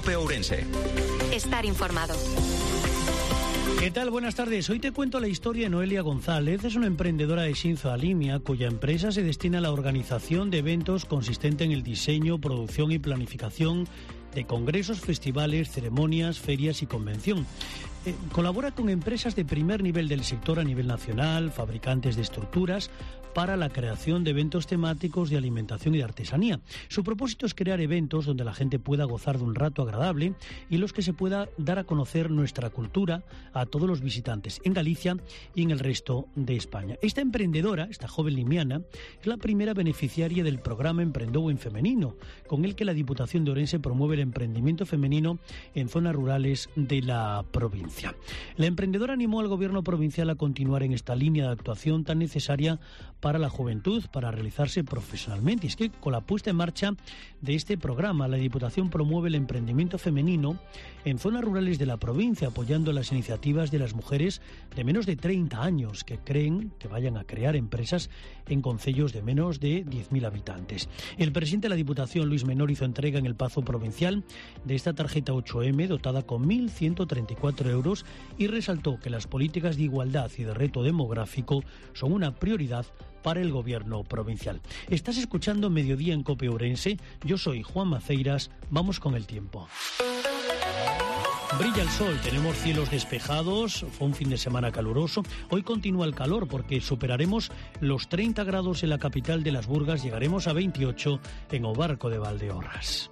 COPE Ourense. Estar informado. ¿Qué tal? Buenas tardes. Hoy te cuento la historia de Noelia González. Es una emprendedora de Xinzo a Limia, cuya empresa se destina a la organización de eventos consistente en el diseño, producción y planificación de congresos, festivales, ceremonias, ferias y convención. Colabora con empresas de primer nivel del sector a nivel nacional, fabricantes de estructuras, para la creación de eventos temáticos de alimentación y de artesanía. Su propósito es crear eventos donde la gente pueda gozar de un rato agradable y en los que se pueda dar a conocer nuestra cultura a todos los visitantes en Galicia y en el resto de España. Esta emprendedora, esta joven limiana, es la primera beneficiaria del programa Emprendou en Femenino, con el que la Diputación de Ourense promueve el emprendimiento femenino en zonas rurales de la provincia. La emprendedora animó al gobierno provincial a continuar en esta línea de actuación tan necesaria para la juventud, para realizarse profesionalmente. Y es que con la puesta en marcha de este programa, la Diputación promueve el emprendimiento femenino en zonas rurales de la provincia, apoyando las iniciativas de las mujeres de menos de 30 años que creen que vayan a crear empresas en concellos de menos de 10.000 habitantes. El presidente de la Diputación, Luis Menor, hizo entrega en el Pazo Provincial de esta tarjeta 8M dotada con 1.134 euros y resaltó que las políticas de igualdad y de reto demográfico son una prioridad para el gobierno provincial. Estás escuchando Mediodía en COPE Ourense. Yo soy Juan Maceiras. Vamos con el tiempo. Brilla el sol, tenemos cielos despejados, fue un fin de semana caluroso. Hoy continúa el calor porque superaremos los 30 grados en la capital de las Burgas, llegaremos a 28 en Obarco de Valdeorras.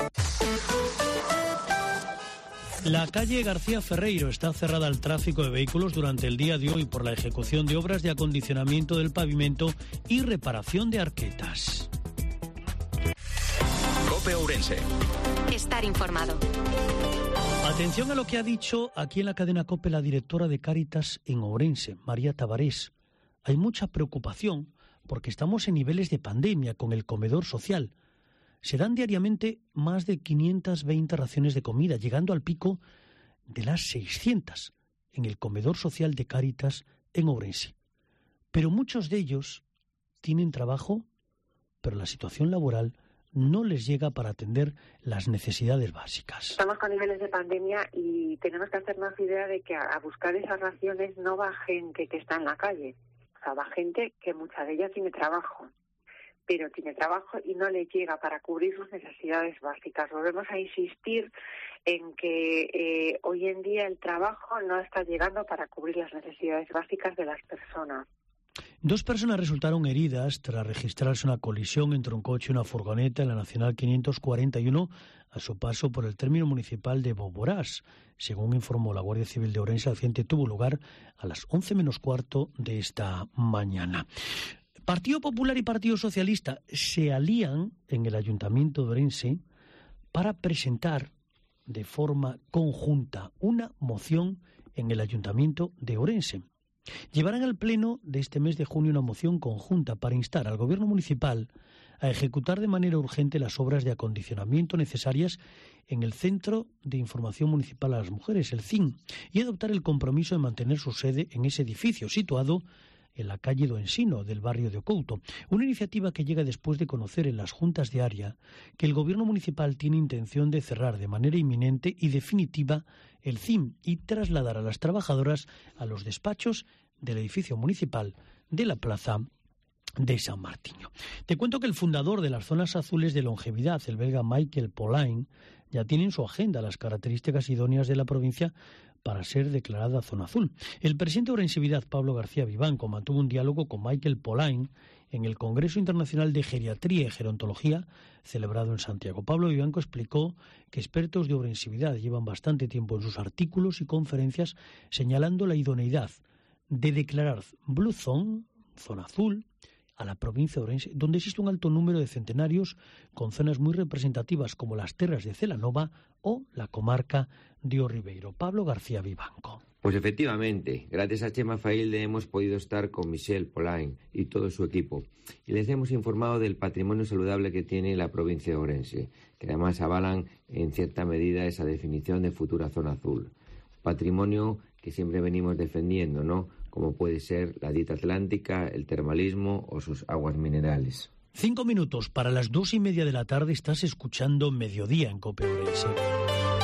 La calle García Ferreiro está cerrada al tráfico de vehículos durante el día de hoy por la ejecución de obras de acondicionamiento del pavimento y reparación de arquetas. COPE Ourense. Estar informado. Atención a lo que ha dicho aquí en la cadena COPE la directora de Cáritas en Ourense, María Tabarés. Hay mucha preocupación porque estamos en niveles de pandemia con el comedor social. Se dan diariamente más de 520 raciones de comida, llegando al pico de las 600 en el comedor social de Cáritas en Ourense. Pero muchos de ellos tienen trabajo, pero la situación laboral no les llega para atender las necesidades básicas. Estamos con niveles de pandemia y tenemos que hacernos idea de que a buscar esas raciones no va gente que está en la calle. O sea, va gente que mucha de ellas tiene trabajo, pero tiene trabajo y no le llega para cubrir sus necesidades básicas. Volvemos a insistir en que hoy en día el trabajo no está llegando para cubrir las necesidades básicas de las personas. 2 personas resultaron heridas tras registrarse una colisión entre un coche y una furgoneta en la Nacional 541 a su paso por el término municipal de Boborás. Según informó la Guardia Civil de Ourense, el accidente tuvo lugar a las 11 menos cuarto de esta mañana. Partido Popular y Partido Socialista se alían en el Ayuntamiento de Ourense para presentar de forma conjunta una moción en el Ayuntamiento de Ourense. Llevarán al Pleno de este mes de junio una moción conjunta para instar al Gobierno municipal a ejecutar de manera urgente las obras de acondicionamiento necesarias en el Centro de Información Municipal a las Mujeres, el CIM, y adoptar el compromiso de mantener su sede en ese edificio situado en la calle do Ensino del barrio de Ocouto. Una iniciativa que llega después de conocer en las juntas de área que el Gobierno municipal tiene intención de cerrar de manera inminente y definitiva el CIM y trasladar a las trabajadoras a los despachos del edificio municipal de la plaza de San Martiño. Te cuento que el fundador de las zonas azules de longevidad, el belga Michael Polain, ya tiene en su agenda las características idóneas de la provincia para ser declarada zona azul. El presidente de Ourensevidad, Pablo García Vivanco, mantuvo un diálogo con Michael Polain en el Congreso Internacional de Geriatría y Gerontología celebrado en Santiago. Pablo Vivanco explicó que expertos de Ourensevidad llevan bastante tiempo en sus artículos y conferencias señalando la idoneidad de declarar Blue Zone, zona azul, a la provincia de Ourense, donde existe un alto número de centenarios con zonas muy representativas como las terras de Celanova o la comarca de O Ribeiro. Pablo García Vivanco. Pues efectivamente, gracias a Chema Failde hemos podido estar con Michel Polain y todo su equipo y les hemos informado del patrimonio saludable que tiene la provincia de Ourense, que además avalan en cierta medida esa definición de futura zona azul. Patrimonio que siempre venimos defendiendo, ¿no?, como puede ser la dieta atlántica, el termalismo o sus aguas minerales. 5 minutos para las 2:30 de la tarde, estás escuchando Mediodía en COPE Ourense.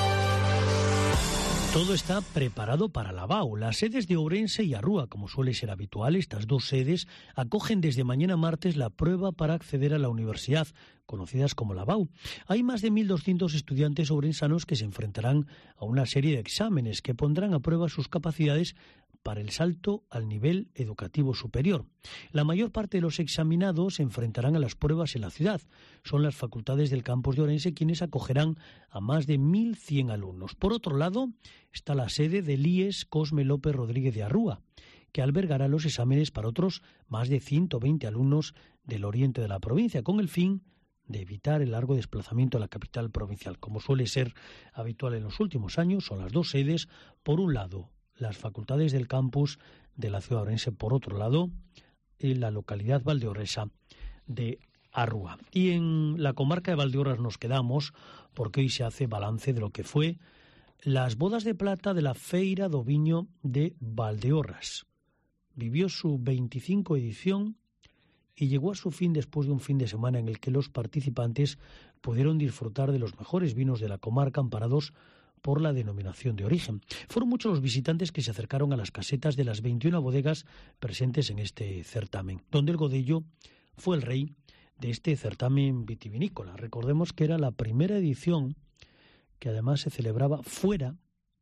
Todo está preparado para la BAU. Las sedes de Ourense y Arrúa, como suele ser habitual, estas dos sedes acogen desde mañana martes la prueba para acceder a la universidad, conocidas como la BAU. Hay más de 1.200 estudiantes ourensanos que se enfrentarán a una serie de exámenes que pondrán a prueba sus capacidades para el salto al nivel educativo superior. La mayor parte de los examinados se enfrentarán a las pruebas en la ciudad. Son las facultades del campus de Ourense quienes acogerán a más de 1.100 alumnos. Por otro lado, está la sede del IES Cosme López Rodríguez de Arrúa, que albergará los exámenes para otros más de 120 alumnos del oriente de la provincia, con el fin de evitar el largo desplazamiento a la capital provincial. Como suele ser habitual en los últimos años, son las dos sedes, por un lado, las facultades del campus de la ciudad de Ourense, por otro lado, en la localidad valdeorresa de Arrúa. Y en la comarca de Valdeorras nos quedamos, porque hoy se hace balance de lo que fue las bodas de plata de la Feira do Viño de Valdeorras. Vivió su 25 edición y llegó a su fin después de un fin de semana en el que los participantes pudieron disfrutar de los mejores vinos de la comarca amparados por la denominación de origen. Fueron muchos los visitantes que se acercaron a las casetas de las 21 bodegas presentes en este certamen, donde el Godello fue el rey de este certamen vitivinícola. Recordemos que era la primera edición que además se celebraba fuera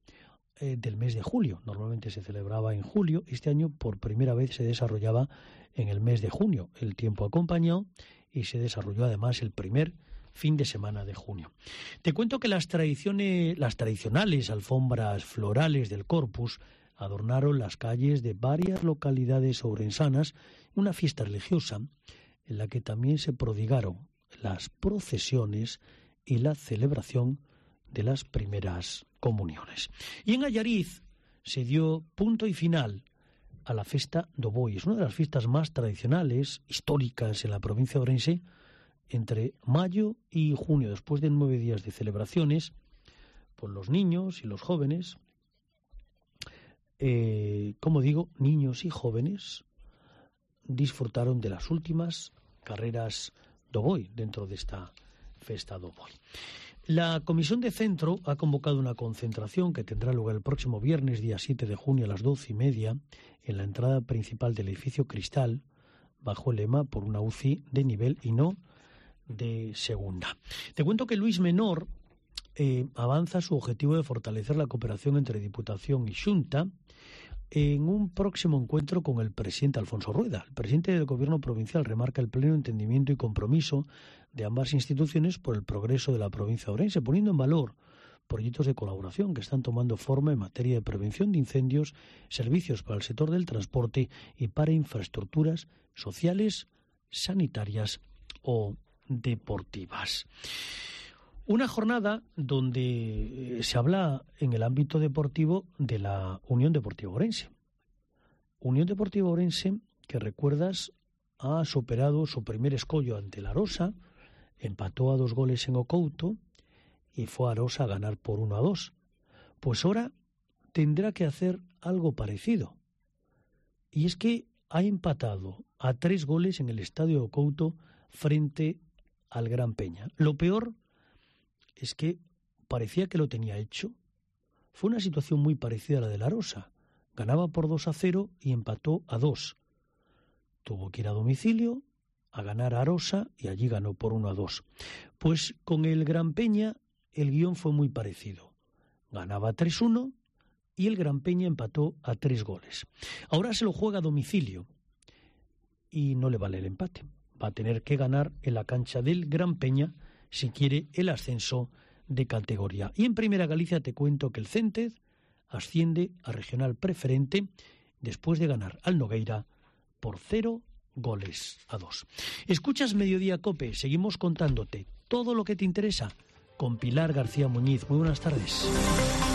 del mes de julio. Normalmente se celebraba en julio. Este año por primera vez se desarrollaba en el mes de junio. El tiempo acompañó y se desarrolló además el primer fin de semana de junio. Te cuento que las tradicionales alfombras florales del Corpus adornaron las calles de varias localidades ourensanas, una fiesta religiosa en la que también se prodigaron las procesiones y la celebración de las primeras comuniones. Y en Allariz se dio punto y final a la Festa do Boi. Es una de las fiestas más tradicionales, históricas en la provincia de Ourense. Entre mayo y junio, después de 9 días de celebraciones, pues los niños y los jóvenes, como digo, niños y jóvenes, disfrutaron de las últimas carreras do Boi dentro de esta Festa do Boi. La Comisión de Centro ha convocado una concentración que tendrá lugar el próximo viernes, día 7 de junio, a las 12:30, en la entrada principal del edificio Cristal, bajo el lema por una UCI de nivel y no de segunda. Te cuento que Luis Menor avanza su objetivo de fortalecer la cooperación entre Diputación y Xunta en un próximo encuentro con el presidente Alfonso Rueda. El presidente del Gobierno provincial remarca el pleno entendimiento y compromiso de ambas instituciones por el progreso de la provincia de Ourense, poniendo en valor proyectos de colaboración que están tomando forma en materia de prevención de incendios, servicios para el sector del transporte y para infraestructuras sociales, sanitarias o deportivas. Una jornada donde se habla en el ámbito deportivo de la Unión Deportiva Ourense. Unión Deportiva Ourense, que recuerdas, ha superado su primer escollo ante la Arosa, empató a 2 goles en Ocouto y fue a Arosa a ganar por 1-2. Pues ahora tendrá que hacer algo parecido. Y es que ha empatado a 3 goles en el estadio de Ocouto frente al Gran Peña. Lo peor es que parecía que lo tenía hecho. Fue una situación muy parecida a la de la Arosa. Ganaba por 2-0 y empató a 2. Tuvo que ir a domicilio a ganar a Arosa y allí ganó por 1-2. Pues con el Gran Peña el guión fue muy parecido. Ganaba 3-1 y el Gran Peña empató a 3 goles. Ahora se lo juega a domicilio y no le vale el empate. Va a tener que ganar en la cancha del Gran Peña si quiere el ascenso de categoría. Y en Primera Galicia te cuento que el Céntez asciende a regional preferente después de ganar al Nogueira por 0-2. Escuchas Mediodía Cope, seguimos contándote todo lo que te interesa con Pilar García Muñiz. Muy buenas tardes.